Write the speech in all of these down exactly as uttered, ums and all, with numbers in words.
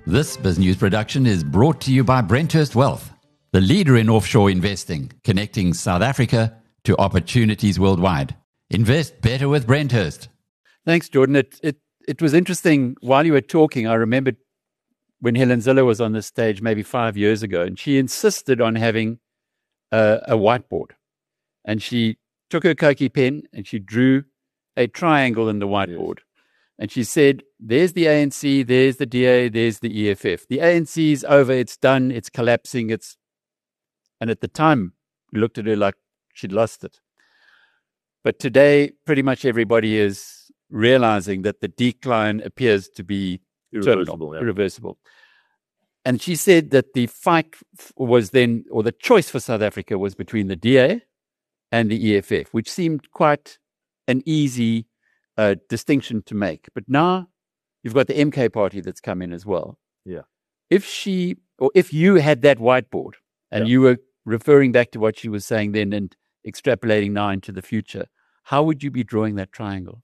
This BizNews production is brought to you by Brenthurst Wealth, the leader in offshore investing, connecting South Africa to opportunities worldwide. Invest better with Brenthurst. Thanks, Jordan. It, it it was interesting. While you were talking, I remembered when Helen Zille was on this stage maybe five years ago, and she insisted on having a, a whiteboard. And she took her Koki pen and she drew a triangle in the whiteboard. Yes. And she said, there's the A N C, there's the D A, there's the E F F. The A N C's over, it's done, it's collapsing, it's... And at the time, we looked at her like she'd lost it. But today, pretty much everybody is realizing that the decline appears to be irreversible. Terminal, yeah. irreversible. And she said that the fight was then, or the choice for South Africa was between the D A and the E F F, which seemed quite an easy uh, distinction to make. But now you've got the M K party that's come in as well. Yeah. If she, or if you had that whiteboard and yeah. you were referring back to what she was saying then and extrapolating now into the future, how would you be drawing that triangle?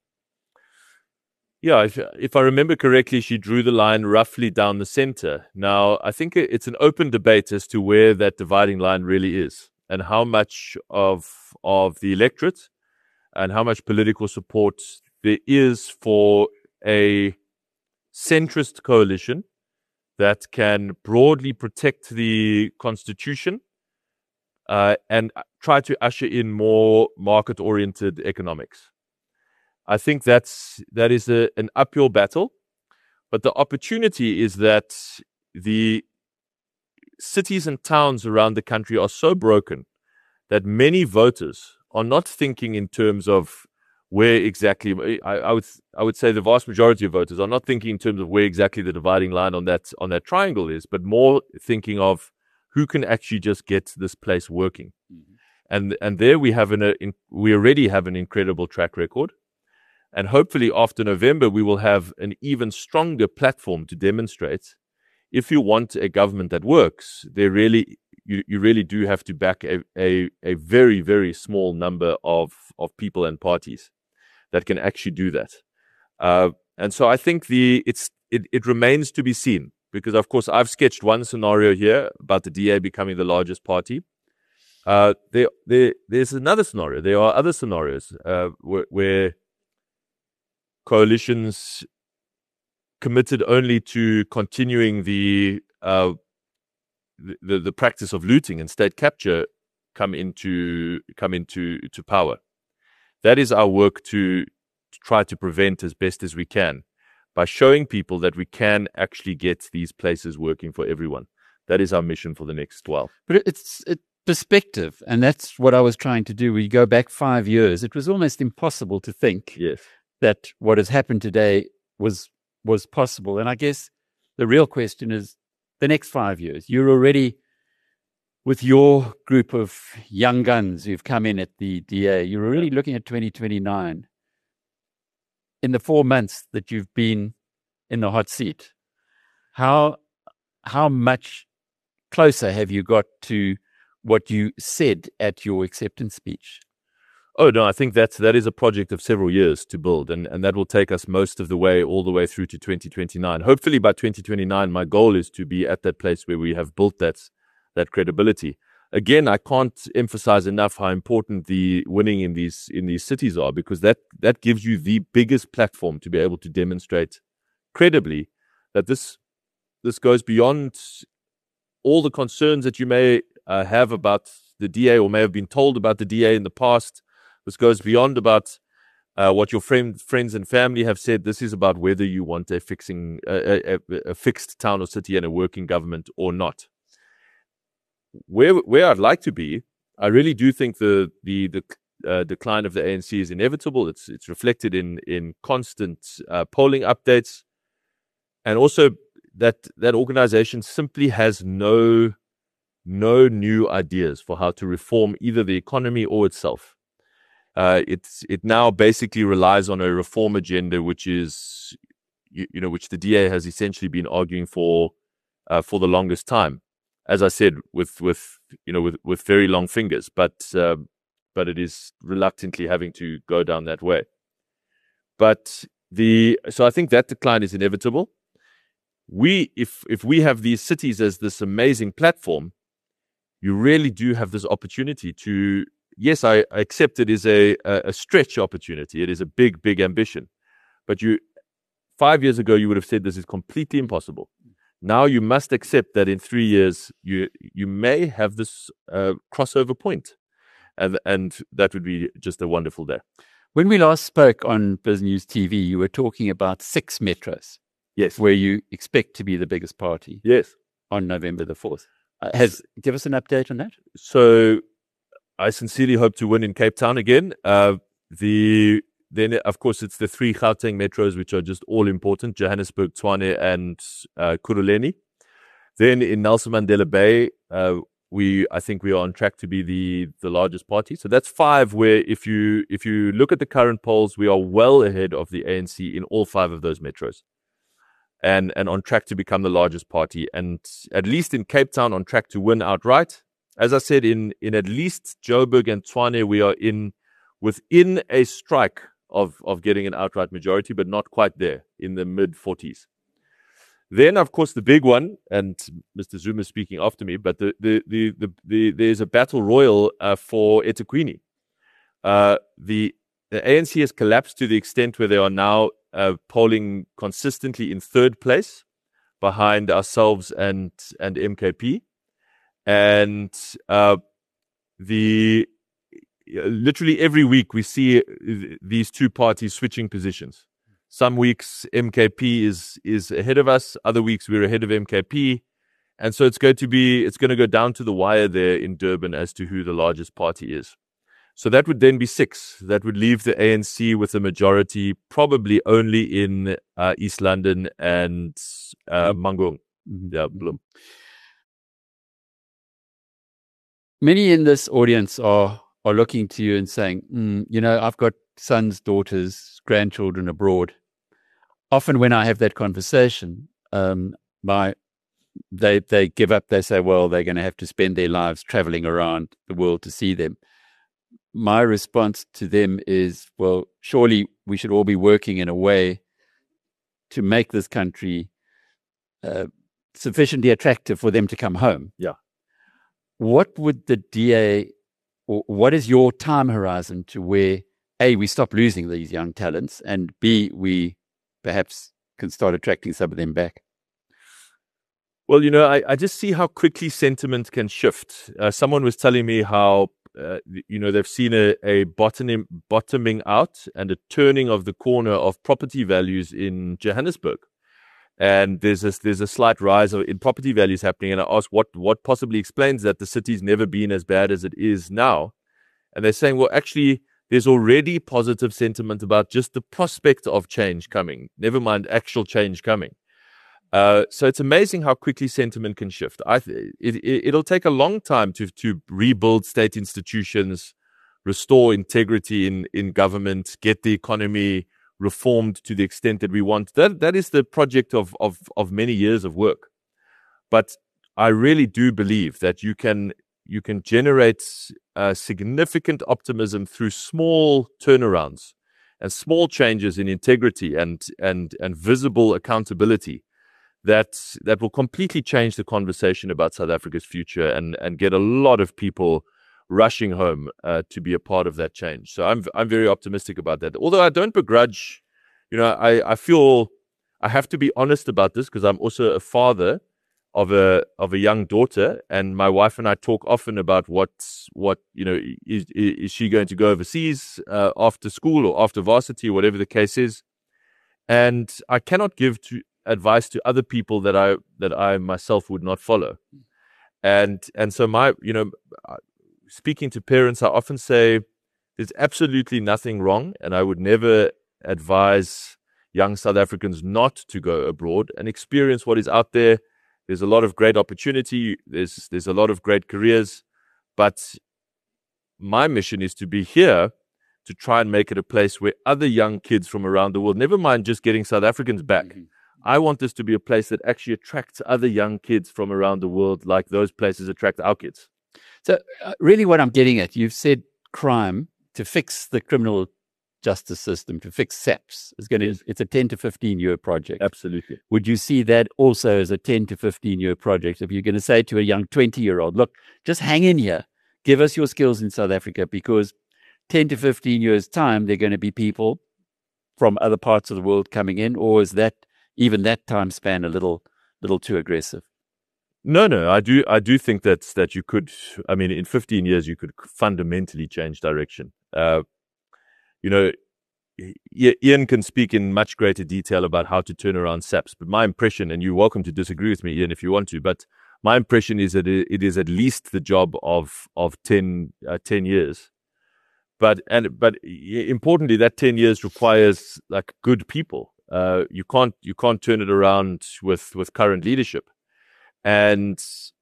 Yeah, if, if I remember correctly, she drew the line roughly down the center. Now, I think it's an open debate as to where that dividing line really is and how much of of the electorate and how much political support there is for a centrist coalition that can broadly protect the constitution uh, and try to usher in more market-oriented economics. I think that's that is a, an uphill battle, but the opportunity is that the cities and towns around the country are so broken that many voters are not thinking in terms of where exactly. I, I would I would say the vast majority of voters are not thinking in terms of where exactly the dividing line on that on that triangle is, but more thinking of who can actually just get this place working. Mm-hmm. And and there we have an in, we already have an incredible track record. And hopefully after November, we will have an even stronger platform to demonstrate. If you want a government that works, there really you, you really do have to back a, a, a very, very small number of, of people and parties that can actually do that. Uh, and so I think the it's it, it remains to be seen, because, of course, I've sketched one scenario here about the D A becoming the largest party. Uh, there, there, there's another scenario. There are other scenarios uh, where, where coalitions committed only to continuing the, uh, the the practice of looting and state capture come into come into to power. That is our work to, to try to prevent as best as we can by showing people that we can actually get these places working for everyone. That is our mission for the next while. But it's it, perspective, and that's what I was trying to do. We go back five years. It was almost impossible to think. Yes. That what has happened today was was possible. And I guess the real question is the next five years. You're already, with your group of young guns who've come in at the D A, you're already yeah. looking at twenty twenty-nine. In the four months that you've been in the hot seat, how how much closer have you got to what you said at your acceptance speech? Oh, no, I think that's, that is a project of several years to build, and, and that will take us most of the way, all the way through to twenty twenty-nine. Hopefully by twenty twenty-nine, my goal is to be at that place where we have built that, that credibility. Again, I can't emphasize enough how important the winning in these in these cities are, because that, that gives you the biggest platform to be able to demonstrate credibly that this this goes beyond all the concerns that you may uh, have about the D A or may have been told about the D A in the past. This goes beyond about uh, what your friend, friends and family have said. This is about whether you want a fixing a, a, a fixed town or city and a working government or not. Where where I'd like to be, I really do think the the the uh, decline of the A N C is inevitable. It's it's reflected in in constant uh, polling updates, and also that that organization simply has no no new ideas for how to reform either the economy or itself. Uh, it's it now basically relies on a reform agenda, which is you, you know which the D A has essentially been arguing for uh, for the longest time. As I said, with with you know with, with very long fingers, but uh, but it is reluctantly having to go down that way. But the so I think that decline is inevitable. we, if if we have these cities as this amazing platform, you really do have this opportunity to. Yes, I, I accept it is a, a a stretch opportunity. It is a big, big ambition, but you. Five years ago, you would have said this is completely impossible. Now you must accept that in three years, you you may have this uh, crossover point, and and that would be just a wonderful day. When we last spoke on Biz News T V, you were talking about six metros. Yes, where you expect to be the biggest party. Yes, on November the fourth. Uh, has give us an update on that. So, I sincerely hope to win in Cape Town again. Uh, the Then, of course, it's the three Gauteng metros, which are just all important, Johannesburg, Tshwane, and uh, Kuruleni. Then in Nelson Mandela Bay, uh, we I think we are on track to be the, the largest party. So that's five where if you if you look at the current polls, we are well ahead of the A N C in all five of those metros. And, and on track to become the largest party. And at least in Cape Town, on track to win outright. As I said, in, in at least Joburg and Tshwane, we are in within a strike of of getting an outright majority, but not quite there, in the mid forties. Then, of course, the big one, and Mister Zuma is speaking after me, but the the the, the, the there's a battle royal uh, for eThekwini. Uh, the the A N C has collapsed to the extent where they are now uh, polling consistently in third place, behind ourselves and and M K P, and uh, the. Literally every week we see these two parties switching positions. Some weeks M K P is is ahead of us, other weeks we're ahead of M K P, and so it's going to be it's going to go down to the wire there in Durban as to who the largest party is. So that would then be six. That would leave the A N C with a majority, probably only in uh, East London and uh, Mangaung. Mm-hmm. Yeah, Bloem. Many in this audience are. are looking to you and saying, mm, you know, I've got sons, daughters, grandchildren abroad. Often when I have that conversation, um, my they they give up. They say, well, they're going to have to spend their lives traveling around the world to see them. My response to them is, well, surely we should all be working in a way to make this country uh, sufficiently attractive for them to come home. Yeah. What would the D A What is your time horizon to where, A, we stop losing these young talents, and B, we perhaps can start attracting some of them back? Well, you know, I, I just see how quickly sentiment can shift. Uh, someone was telling me how, uh, you know, they've seen a, a bottoming, bottoming out and a turning of the corner of property values in Johannesburg. And there's a, there's a slight rise of, in property values happening. And I asked what, what possibly explains that the city's never been as bad as it is now. And they're saying, well, actually, there's already positive sentiment about just the prospect of change coming, never mind actual change coming. Uh, so it's amazing how quickly sentiment can shift. I th- it, it, it'll take a long time to, to rebuild state institutions, restore integrity in, in government, get the economy reformed to the extent that we want. That that is the project of of of many years of work. But I really do believe that you can you can generate uh, significant optimism through small turnarounds and small changes in integrity and and and visible accountability that that will completely change the conversation about South Africa's future and and get a lot of people rushing home uh, to be a part of that change. So I'm I'm very optimistic about that. Although I don't begrudge, you know, I, I feel I have to be honest about this because I'm also a father of a of a young daughter, and my wife and I talk often about what what you know is is she going to go overseas uh, after school or after varsity or whatever the case is, and I cannot give to advice to other people that I that I myself would not follow, and and so my you know. Speaking to parents, I often say there's absolutely nothing wrong, and I would never advise young South Africans not to go abroad and experience what is out there. There's a lot of great opportunity. There's there's a lot of great careers, but my mission is to be here to try and make it a place where other young kids from around the world, never mind just getting South Africans back, mm-hmm. I want this to be a place that actually attracts other young kids from around the world like those places attract our kids. So uh, really what I'm getting at, you've said crime, to fix the criminal justice system, to fix S A Ps, is going to, Yes. it's a ten to fifteen year project. Absolutely. Would you see that also as a ten to fifteen year project? If you're going to say to a young twenty year old, look, just hang in here, give us your skills in South Africa, because ten to fifteen years time, there are going to be people from other parts of the world coming in, or is that even that time span a little, little too aggressive? No, no, I do, I do think that that you could. I mean, in fifteen years, you could fundamentally change direction. Uh, you know, I- Ian can speak in much greater detail about how to turn around S A Ps, but my impression, and you're welcome to disagree with me, Ian, if you want to, but my impression is that it, it is at least the job of of ten, uh, ten years. But and but i- importantly, that ten years requires like good people. Uh, you can't you can't turn it around with with current leadership. And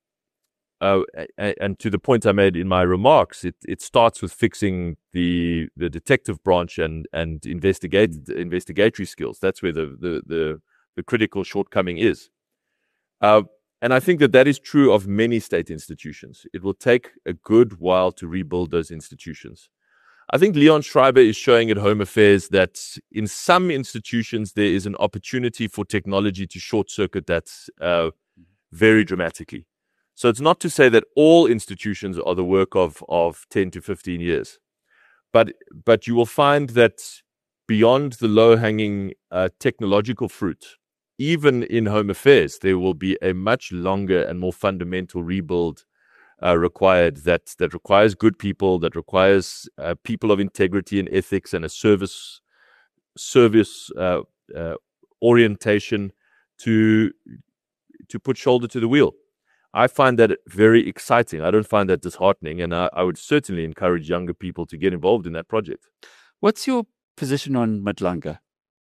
uh, a- and to the point I made in my remarks, it, it starts with fixing the the detective branch and and investigate investigatory skills. That's where the the the, the critical shortcoming is. Uh, and I think that that is true of many state institutions. It will take a good while to rebuild those institutions. I think Leon Schreiber is showing at Home Affairs that in some institutions there is an opportunity for technology to short circuit that uh, very dramatically. So it's not to say that all institutions are the work of, of ten to fifteen years, but but you will find that beyond the low-hanging uh, technological fruit, even in Home Affairs, there will be a much longer and more fundamental rebuild uh, required that that requires good people, that requires uh, people of integrity and ethics and a service service uh, uh, orientation to to put shoulder to the wheel. I find that very exciting. I don't find that disheartening, and I, I would certainly encourage younger people to get involved in that project. What's your position on Madlanga?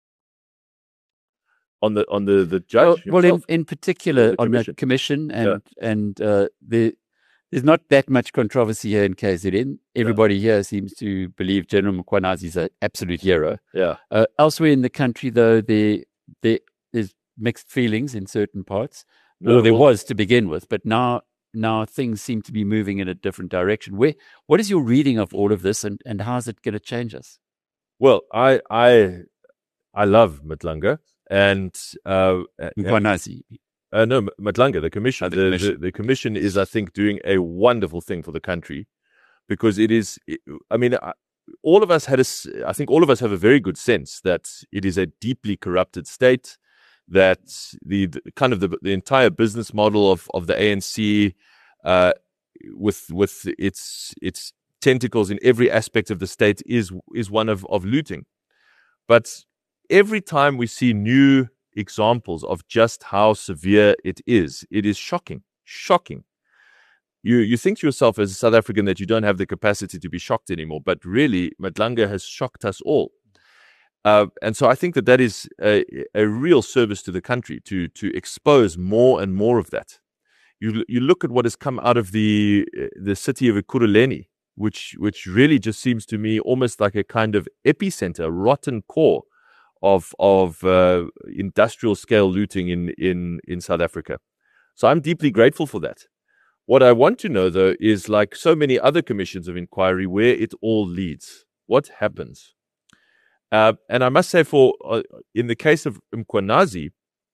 On the on the the Well, judge well in, himself? in particular The on the commission. commission, and and uh, the, there's not that much controversy here in K Z N. Everybody here seems to believe General Mkhwanazi is an absolute hero. yeah, Uh, elsewhere in the country, though, there, there there's mixed feelings in certain parts, No, or there well- was to begin with. But now, now things seem to be moving in a different direction. Where, what is your reading of all of this, and, and how is it going to change us? Well, I I I love Madlanga and uh, uh, Mkhwanazi. uh, no Madlanga, the commission. Oh, the the, commission. The, the commission is, I think, doing a wonderful thing for the country because it is. I mean, I- all of us had a. s- I think all of us have a very good sense that it is a deeply corrupted state. That the, the kind of the, the entire business model of, of the A N C, uh, with with its its tentacles in every aspect of the state, is is one of, of looting. But every time we see new examples of just how severe it is, it is shocking, shocking. You you think to yourself as a South African that you don't have the capacity to be shocked anymore, but really, Madlanga has shocked us all. Uh, and so I think that that is a, a real service to the country to to expose more and more of that. You you look at what has come out of the the city of Ekurhuleni, which which really just seems to me almost like a kind of epicenter, rotten core of of uh, industrial scale looting in in in South Africa. So I'm deeply grateful for that. What I want to know, though, is like so many other commissions of inquiry, where it all leads. What happens? Uh, and I must say, for uh, in the case of Mkhwanazi,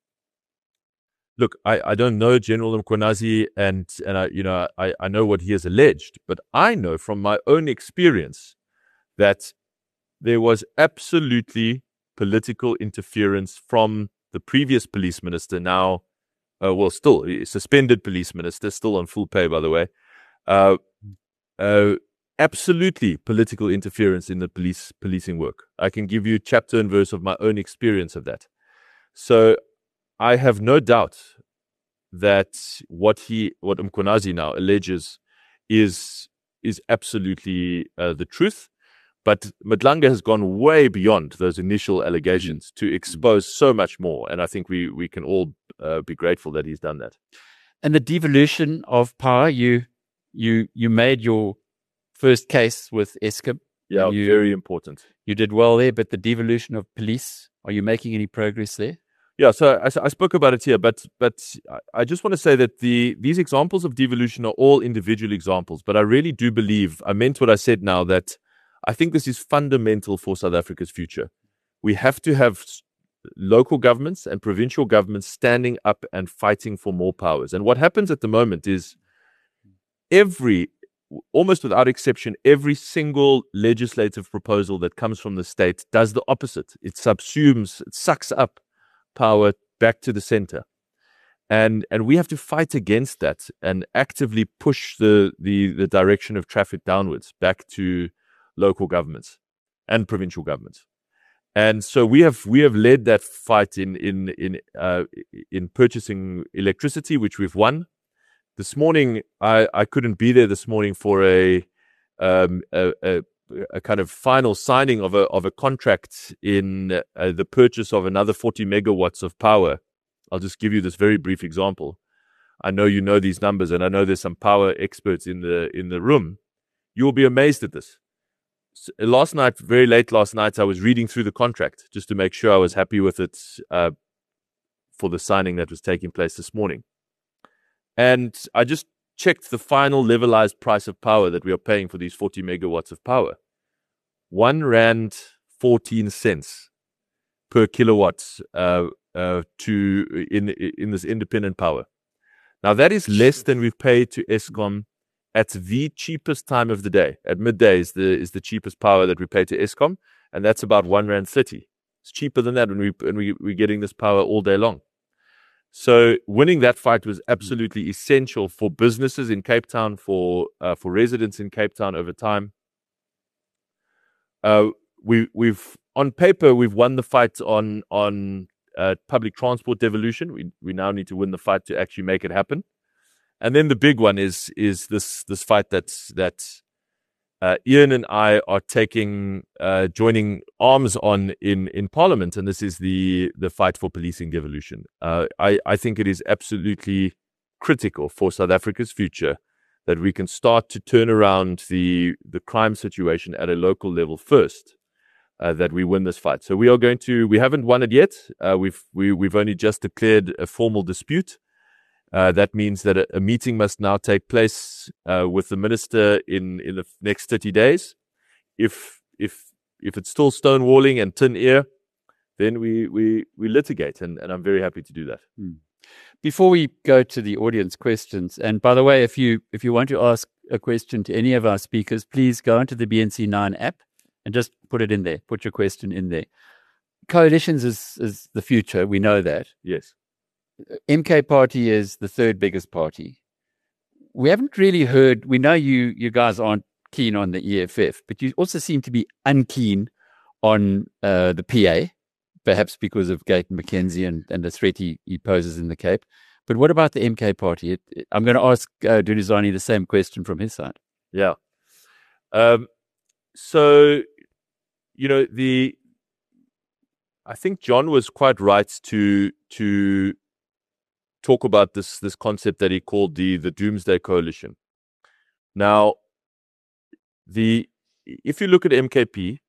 look, I, I don't know General Mkhwanazi, and and I you know I, I know what he has alleged, but I know from my own experience that there was absolutely political interference from the previous police minister, now, uh, well, still suspended police minister, still on full pay, by the way. Uh, uh, absolutely political interference in the police policing work. I can give you chapter and verse of my own experience of that. So I have no doubt that what he, what Mkhwanazi now alleges is is absolutely uh, the truth. But Madlanga has gone way beyond those initial allegations to expose so much more, and I think we we can all uh, be grateful that he's done that. And the devolution of power, you you you made your first case with Eskom. Yeah, You- very important. You did well there, but the devolution of police, are you making any progress there? Yeah, so I, I spoke about it here, but but I- I just want to say that the these examples of devolution are all individual examples, but I really do believe, I meant what I said now, that I think this is fundamental for South Africa's future. We have to have local governments and provincial governments standing up and fighting for more powers. And what happens at the moment is every, almost without exception, every single legislative proposal that comes from the state does the opposite. It subsumes, it sucks up power back to the center. And and we have to fight against that and actively push the, the, the direction of traffic downwards back to local governments and provincial governments. And so we have we have led that fight in in in uh, in purchasing electricity, which we've won. This morning, I, I couldn't be there this morning for a um, a, a, a kind of final signing of a of a contract in uh, the purchase of another forty megawatts of power. I'll just give you this very brief example. I know you know these numbers, and I know there's some power experts in the in the room. You will be amazed at this. So last night, very late last night, I was reading through the contract just to make sure I was happy with it uh, for the signing that was taking place this morning. And I just checked the final levelized price of power that we are paying for these forty megawatts of power. One rand fourteen cents per kilowatt uh, uh, to in in this independent power. Now that is less than we've paid to Eskom at the cheapest time of the day. At midday is the is the cheapest power that we pay to Eskom, and that's about one rand thirty. It's cheaper than that when we when we we're getting this power all day long. So winning that fight was absolutely essential for businesses in Cape Town, for uh, for residents in Cape Town over time. Uh, we we've on paper we've won the fight on on uh, public transport devolution. We we now need to win the fight to actually make it happen. And then the big one is is this this fight that's that uh, Ian and I are taking uh, joining arms on in, in Parliament, and this is the the fight for policing devolution. Uh, I I think it is absolutely critical for South Africa's future that we can start to turn around the the crime situation at a local level first. Uh, that we win this fight. So we are going to. We haven't won it yet. Uh, we've we, we've only just declared a formal dispute. Uh, that means that a, a meeting must now take place uh, with the minister in, in the next thirty days. If if if it's still stonewalling and tin ear, then we we we litigate, and, and I'm very happy to do that. Hmm. Before we go to the audience questions, and by the way, if you if you want to ask a question to any of our speakers, please go into the B N C nine app and just put it in there. Put your question in there. Coalitions is is the future. We know that. Yes. M K Party is the third biggest party. We haven't really heard, we know you you guys aren't keen on the E F F, but you also seem to be unkeen on uh, the P A, perhaps because of Gayton McKenzie and, and the threat he, he poses in the Cape. But what about the M K Party? It, it, I'm going to ask uh, Dunuzane the same question from his side. Yeah. Um, so, you know, the I think John was quite right to to talk about this this concept that he called the the Doomsday Coalition. Now, the if you look at M K P,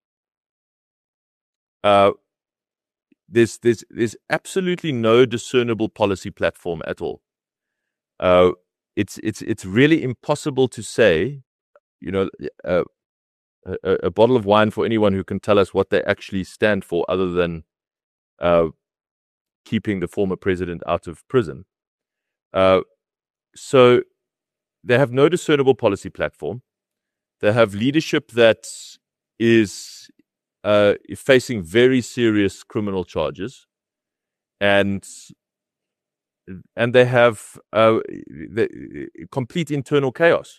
uh, there's there's there's absolutely no discernible policy platform at all. Uh, it's it's it's really impossible to say, you know, uh, a, a bottle of wine for anyone who can tell us what they actually stand for, other than uh, keeping the former president out of prison. Uh, so they have no discernible policy platform. They have leadership that is uh, facing very serious criminal charges, and and they have uh, the, complete internal chaos.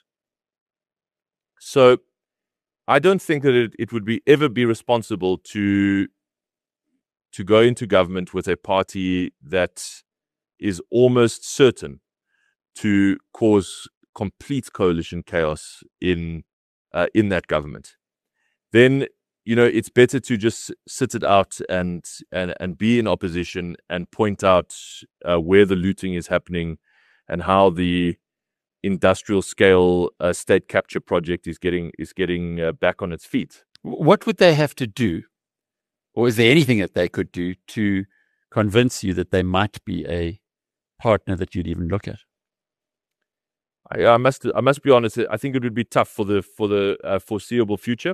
So I don't think that it, it would be ever be responsible to to go into government with a party that is almost certain to cause complete coalition chaos in uh, in that government. Then, you know, it's better to just sit it out and and and be in opposition and point out uh, where the looting is happening and how the industrial scale uh, state capture project is getting is getting uh, back on its feet. What would they have to do? Or is there anything that they could do to convince you that they might be a partner that you'd even look at? I, I must I must be honest. I think it would be tough for the for the uh, foreseeable future.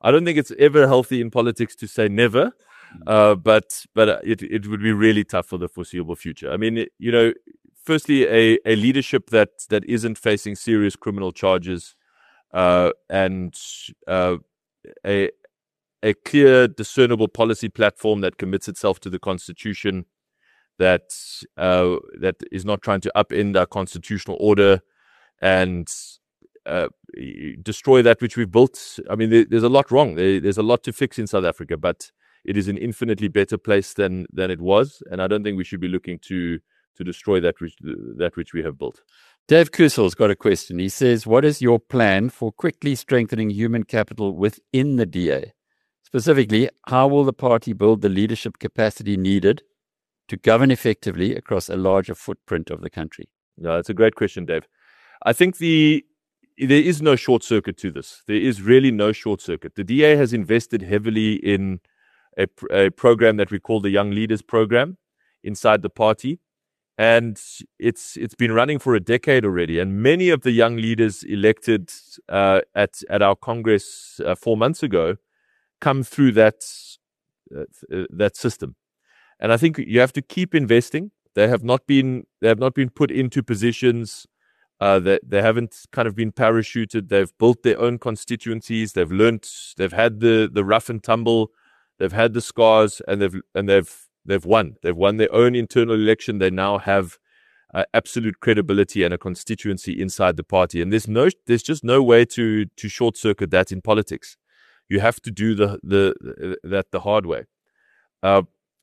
I don't think it's ever healthy in politics to say never, uh, but but it it would be really tough for the foreseeable future. I mean, you know, firstly, a, a leadership that that isn't facing serious criminal charges, uh, and uh, a a clear, discernible policy platform that commits itself to the Constitution, that uh, that is not trying to upend our constitutional order and uh, destroy that which we've built. I mean, there, there's a lot wrong. There, there's a lot to fix in South Africa, but it is an infinitely better place than than it was, and I don't think we should be looking to to destroy that which that which we have built. Dave Kusel's got a question. He says, what is your plan for quickly strengthening human capital within the D A? Specifically, how will the party build the leadership capacity needed to govern effectively across a larger footprint of the country? No, that's a great question, Dave. I think the there is no short circuit to this. There is really no short circuit. The D A has invested heavily in a, a program that we call the Young Leaders Program inside the party. And it's it's been running for a decade already. And many of the young leaders elected uh, at, at our Congress uh, four months ago come through that uh, that system. And I think you have to keep investing. They have not been they have not been put into positions uh, that they haven't kind of been parachuted. They've built their own constituencies. They've learnt. They've had the the rough and tumble. They've had the scars, and they've and they've they've won. They've won their own internal election. They now have uh, absolute credibility and a constituency inside the party. And there's no there's just no way to to short circuit that in politics. You have to do the the that the hard way. Uh,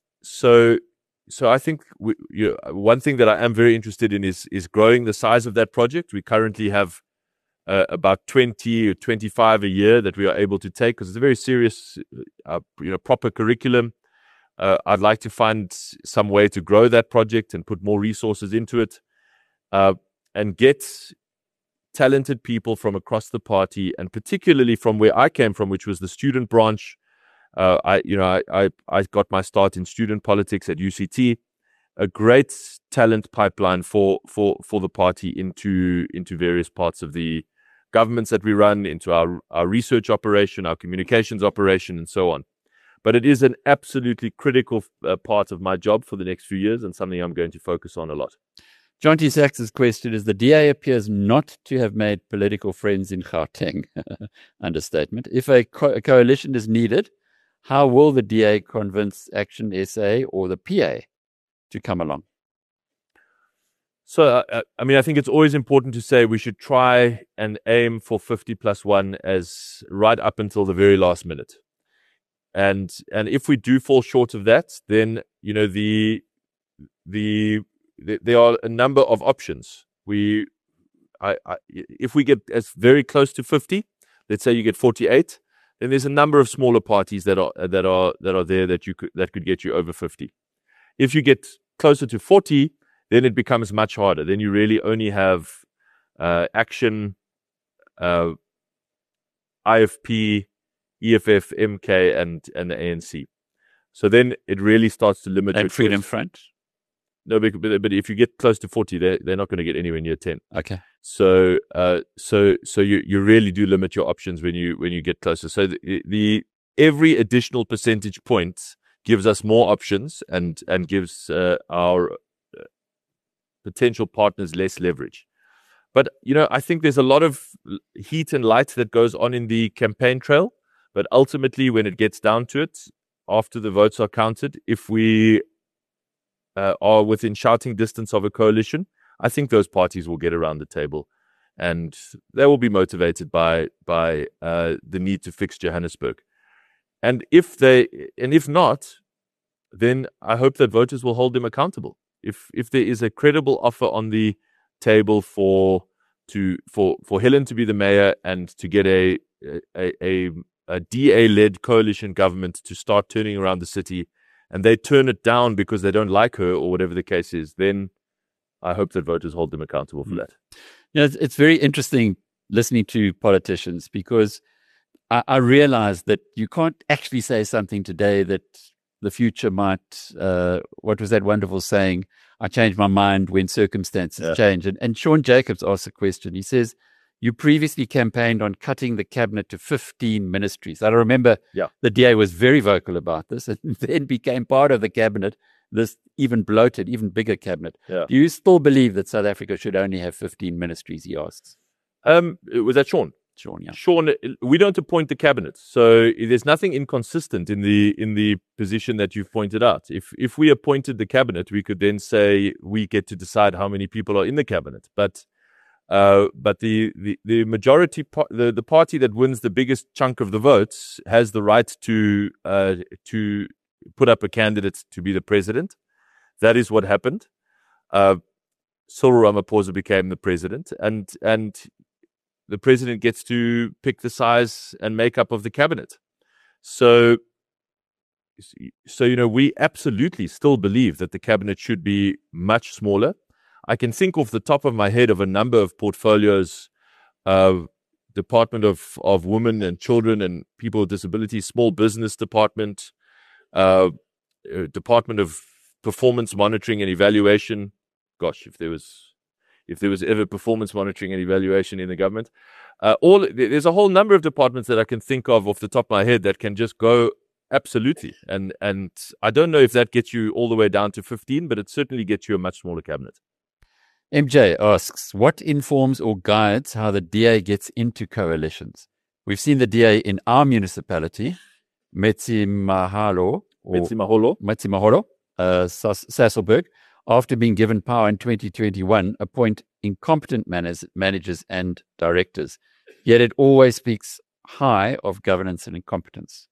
so so I think we, you know, one thing that I am very interested in is is growing the size of that project. We currently have uh, about twenty or twenty-five a year that we are able to take because it's a very serious, uh, you know, proper curriculum. Uh, I'd like to find some way to grow that project and put more resources into it, uh, and get talented people from across the party, and particularly from where I came from, which was the student branch. Uh, I, you know, I, I, I got my start in student politics at U C T. A great talent pipeline for for for the party into into various parts of the governments that we run, into our our research operation, our communications operation, and so on. But it is an absolutely critical uh, part of my job for the next few years, and something I'm going to focus on a lot. John T. Sachs's question is, the D A appears not to have made political friends in Gauteng. Understatement. If a, co- a coalition is needed, how will the D A convince Action S A or the P A to come along? So, uh, I mean, I think it's always important to say we should try and aim for fifty plus one as right up until the very last minute. And and if we do fall short of that, then, you know, the the there are a number of options. We, I, I, if we get as very close to fifty, let's say you get forty-eight, then there's a number of smaller parties that are that are that are there that you could that could get you over fifty. If you get closer to forty, then it becomes much harder. Then you really only have uh, Action, uh, I F P, E F F, M K, and and the A N C. So then it really starts to limit. And Freedom choice. Front. No, but, but if you get close to forty, they're, they're not going to get anywhere near ten. Okay. So, uh, so, so you, you really do limit your options when you, when you get closer. So the, the every additional percentage point gives us more options and, and gives, uh, our uh, potential partners less leverage. But, you know, I think there's a lot of heat and light that goes on in the campaign trail. But ultimately, when it gets down to it, after the votes are counted, if we, Uh, are within shouting distance of a coalition, I think those parties will get around the table, and they will be motivated by by uh, the need to fix Johannesburg. And if they, and if not, then I hope that voters will hold them accountable. If if there is a credible offer on the table for to for for Helen to be the mayor and to get a a a, a D A-led coalition government to start turning around the city, and they turn it down because they don't like her or whatever the case is, then I hope that voters hold them accountable for that. You know, it's, it's very interesting listening to politicians, because I, I realize that you can't actually say something today that the future might, uh, what was that wonderful saying? I change my mind when circumstances Yeah. change. And, and Sean Jacobs asked a question. He says, You previously campaigned on cutting the cabinet to fifteen ministries. I remember Yeah. the D A was very vocal about this and then became part of the cabinet, this even bloated, even bigger cabinet. Yeah. Do you still believe that South Africa should only have fifteen ministries, he asks? Um, was that Sean? Sean, yeah. Sean, we don't appoint the cabinet, so there's nothing inconsistent in the in the position that you've pointed out. If if we appointed the cabinet, we could then say we get to decide how many people are in the cabinet. But uh, but the the the majority, par- the the party that wins the biggest chunk of the votes has the right to uh, to put up a candidate to be the president. That is what happened. Uh, Cyril Ramaphosa became the president, and and. The president gets to pick the size and makeup of the cabinet. So, so you know, we absolutely still believe that the cabinet should be much smaller. I can think off the top of my head of a number of portfolios, uh, Department of, of Women and Children and People with Disabilities, Small Business Department, uh, uh, Department of Performance Monitoring and Evaluation. Gosh, if there was... if there was ever performance monitoring and evaluation in the government. Uh, all there's a whole number of departments that I can think of off the top of my head that can just go absolutely. And and I don't know if that gets you all the way down to fifteen, but it certainly gets you a much smaller cabinet. M J asks, what informs or guides how the D A gets into coalitions? We've seen the D A in our municipality, Metsimahalo, or Metsimaholo. Metsimaholo, uh, Sas- Sasolburg, after being given power in twenty twenty-one, appoint incompetent managers, managers and directors. Yet it always speaks high of governance and incompetence.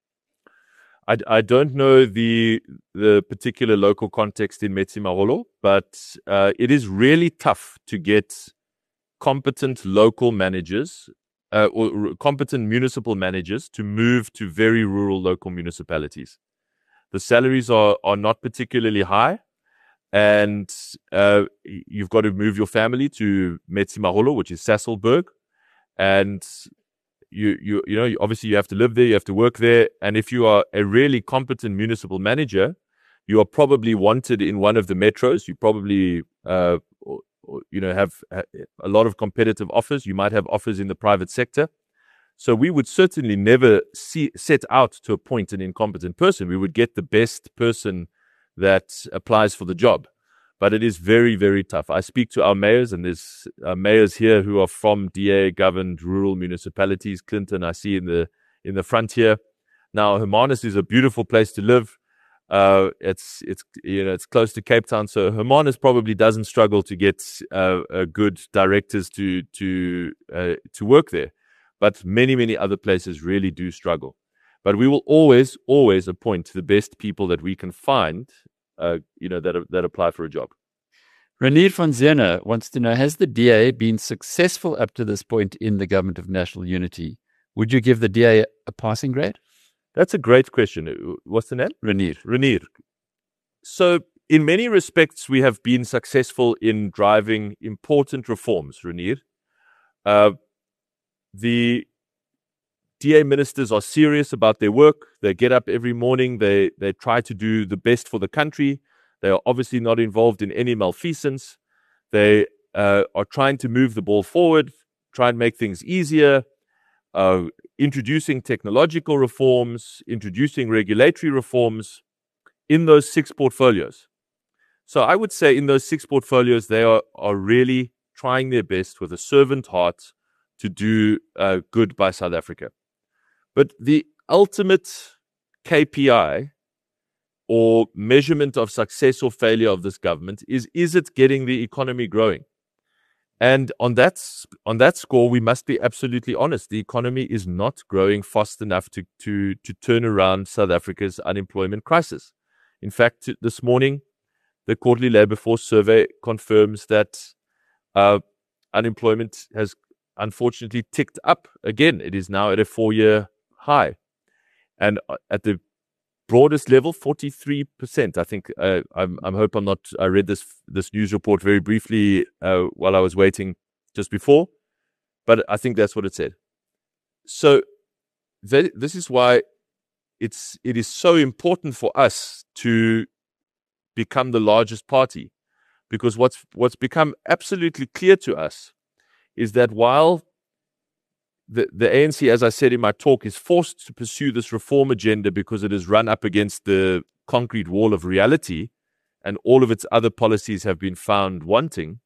I, I don't know the the particular local context in Metsimaholo, but uh, it is really tough to get competent local managers uh, or r- competent municipal managers to move to very rural local municipalities. The salaries are, are not particularly high. And uh, you've got to move your family to Metsimaholo, which is Sasolburg, and you you you know obviously you have to live there, you have to work there, and if you are a really competent municipal manager, you are probably wanted in one of the metros. You probably uh, or, or, you know have a lot of competitive offers. You might have offers in the private sector. So we would certainly never see, set out to appoint an incompetent person. We would get the best person that applies for the job. But it is very, very tough. I speak to our mayors, and there's uh, mayors here who are from D A-governed rural municipalities. Clinton, I see in the in the frontier. Now, Hermanus is a beautiful place to live. Uh, it's it's you know it's close to Cape Town, so Hermanus probably doesn't struggle to get uh, uh, good directors to to uh, to work there. But many, many other places really do struggle. But we will always, always appoint the best people that we can find, uh, you know, that that apply for a job. Renier van Zena wants to know, has the D A been successful up to this point in the Government of National Unity? Would you give the D A a passing grade? That's a great question. What's the name? Renier. Renier. So in many respects, we have been successful in driving important reforms, Renier. Uh, the D A ministers are serious about their work. They get up every morning. They they try to do the best for the country. They are obviously not involved in any malfeasance. They uh, are trying to move the ball forward, try and make things easier, uh, introducing technological reforms, introducing regulatory reforms in those six portfolios. So I would say in those six portfolios, they are, are really trying their best with a servant heart to do uh, good by South Africa. But the ultimate K P I or measurement of success or failure of this government is, is it getting the economy growing? And on that, on that score, we must be absolutely honest. The economy is not growing fast enough to, to, to turn around South Africa's unemployment crisis. In fact, this morning, the quarterly labor force survey confirms that uh, unemployment has unfortunately ticked up again. It is now at a four-year high. And at the broadest level, forty-three percent. I think, uh, I'm, I hope I'm not, I read this this news report very briefly uh, while I was waiting just before, but I think that's what it said. So that, this is why it's it is so important for us to become the largest party, because what's what's become absolutely clear to us is that while the, the A N C, as I said in my talk, is forced to pursue this reform agenda because it is run up against the concrete wall of reality, and all of its other policies have been found wanting.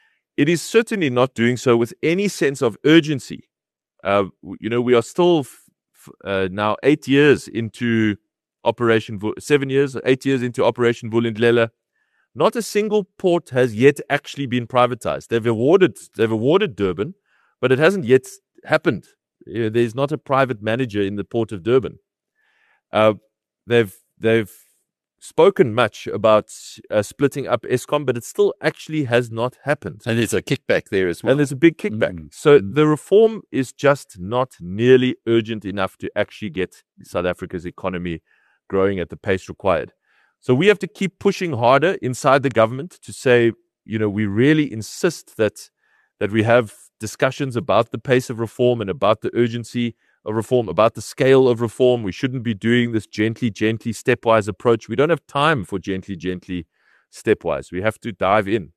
It is certainly not doing so with any sense of urgency. Uh, you know, we are still f- f- uh, now eight years into Operation, Vu- seven years, eight years into Operation Vulindlela. Not a single port has yet actually been privatized. They've awarded, they've awarded Durban, but it hasn't yet happened. You know, there's not a private manager in the port of Durban. Uh, they've they've spoken much about uh, splitting up Eskom, but it still actually has not happened. And there's a kickback there as well. And there's a big kickback. Mm. So Mm. the reform is just not nearly urgent enough to actually get South Africa's economy growing at the pace required. So we have to keep pushing harder inside the government to say, you know, we really insist that that we have discussions about the pace of reform and about the urgency of reform, about the scale of reform. We shouldn't be doing this gently, gently, stepwise approach. We don't have time for gently, gently, stepwise. We have to dive in.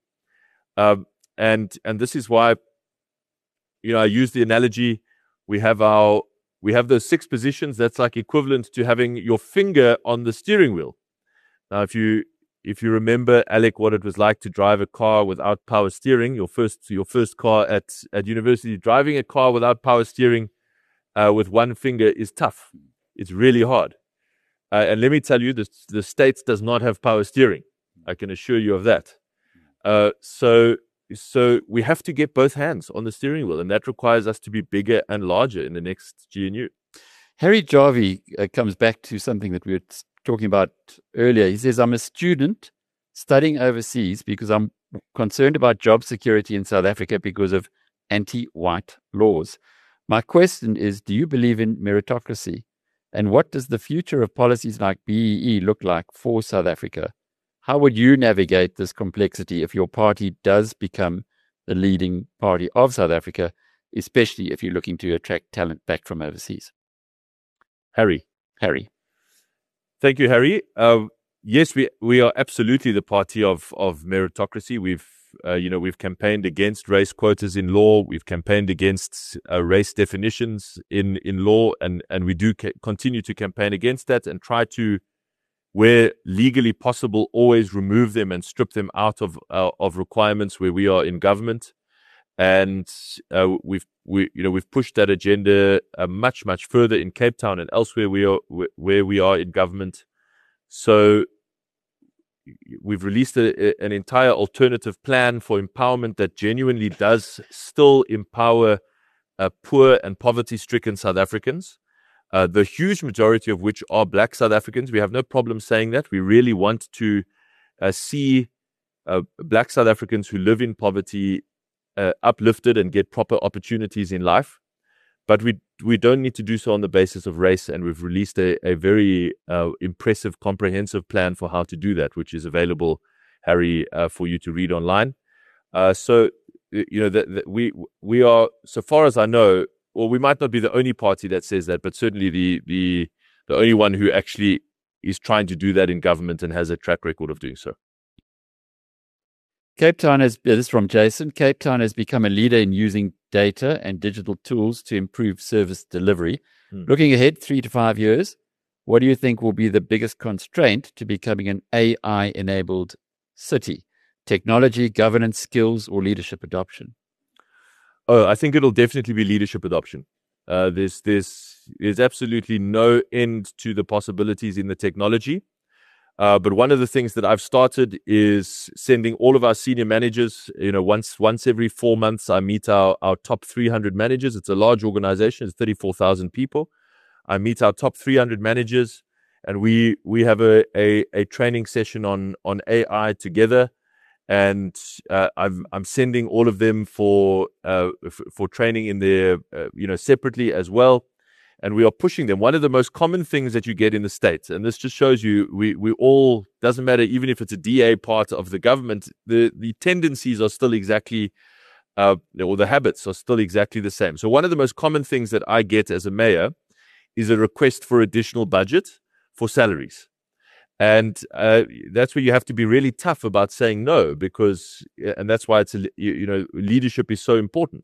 Um, and and this is why, you know, I use the analogy, we have our we have those six positions. That's like equivalent to having your finger on the steering wheel. Now, if you if you remember, Alec, what it was like to drive a car without power steering, your first your first car at, at university, driving a car without power steering uh, with one finger is tough. It's really hard. Uh, and let me tell you, the, the States does not have power steering. I can assure you of that. Uh, so so we have to get both hands on the steering wheel, and that requires us to be bigger and larger in the next G N U. Harry Jarvie uh, comes back to something that we were talking about earlier. He says, I'm a student studying overseas because I'm concerned about job security in South Africa because of anti-white laws. My question is, do you believe in meritocracy? And what does the future of policies like B E E look like for South Africa? How would you navigate this complexity if your party does become the leading party of South Africa, especially if you're looking to attract talent back from overseas? Harry. Harry. Thank you, Harry. Uh, yes, we we are absolutely the party of of meritocracy. We've uh, you know we've campaigned against race quotas in law. We've campaigned against uh, race definitions in in law, and and we do ca- continue to campaign against that and try to, where legally possible, always remove them and strip them out of uh, of requirements where we are in government. And uh, we've we you know we've pushed that agenda uh, much much further in Cape Town and elsewhere we are where we are in government. So we've released a, an entire alternative plan for empowerment that genuinely does still empower uh, poor and poverty-stricken South Africans. Uh, the huge majority of which are Black South Africans. We have no problem saying that. We really want to uh, see uh, Black South Africans who live in poverty uh, uplifted and get proper opportunities in life. But we we don't need to do so on the basis of race, and we've released a, a very uh, impressive, comprehensive plan for how to do that, which is available, Harry, uh, for you to read online. Uh, so, you know, that, that we we are, so far as I know, well, we might not be the only party that says that, but certainly the the the only one who actually is trying to do that in government and has a track record of doing so. Cape Town has, this is from Jason, Cape Town has become a leader in using data and digital tools to improve service delivery. Hmm. Looking ahead three to five years, what do you think will be the biggest constraint to becoming an A I-enabled city? Technology, governance skills, or leadership adoption? Oh, I think it'll definitely be leadership adoption. Uh, there's, there's, there's absolutely no end to the possibilities in the technology. Uh, but one of the things that I've started is sending all of our senior managers, you know, once once every four months, I meet our, our top three hundred managers. It's a large organization. It's thirty-four thousand people. I meet our top three hundred managers, and we we have a, a, a training session on, on A I together. And uh, I'm I'm sending all of them for uh, f- for training in there, uh, you know, separately as well. And we are pushing them. One of the most common things that you get in the States, and this just shows you, we we all, doesn't matter, even if it's a D A part of the government, the, the tendencies are still exactly, uh, or the habits are still exactly the same. So one of the most common things that I get as a mayor is a request for additional budget for salaries. And uh, that's where you have to be really tough about saying no, because, and that's why it's, a, you, you know, leadership is so important.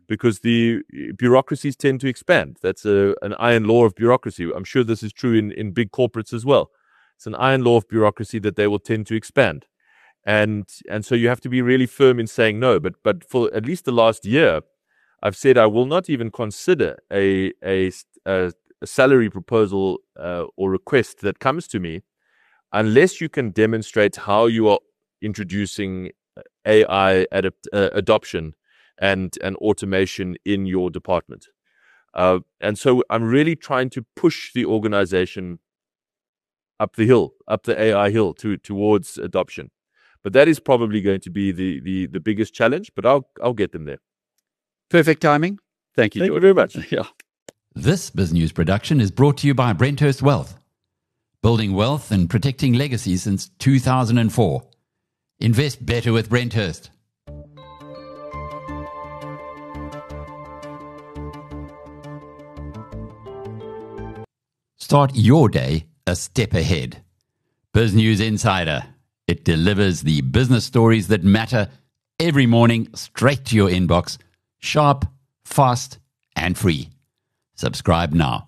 because the bureaucracies tend to expand. That's a, an iron law of bureaucracy. I'm sure this is true in, in big corporates as well. It's an iron law of bureaucracy that they will tend to expand. And and so you have to be really firm in saying no. But but for at least the last year, I've said I will not even consider a a, a, a salary proposal uh, or request that comes to me unless you can demonstrate how you are introducing A I adapt, uh, adoption and, and automation in your department. Uh, and so I'm really trying to push the organization up the hill, up the A I hill to, towards adoption. But that is probably going to be the, the, the biggest challenge, but I'll, I'll get them there. Perfect timing. Thank you, Thank George. you very much. Yeah. This BizNews production is brought to you by Brenthurst Wealth. Building wealth and protecting legacy since two thousand four. Invest better with Brenthurst. Start your day a step ahead. BizNews Insider. It delivers the business stories that matter every morning straight to your inbox. Sharp, fast, and free. Subscribe now.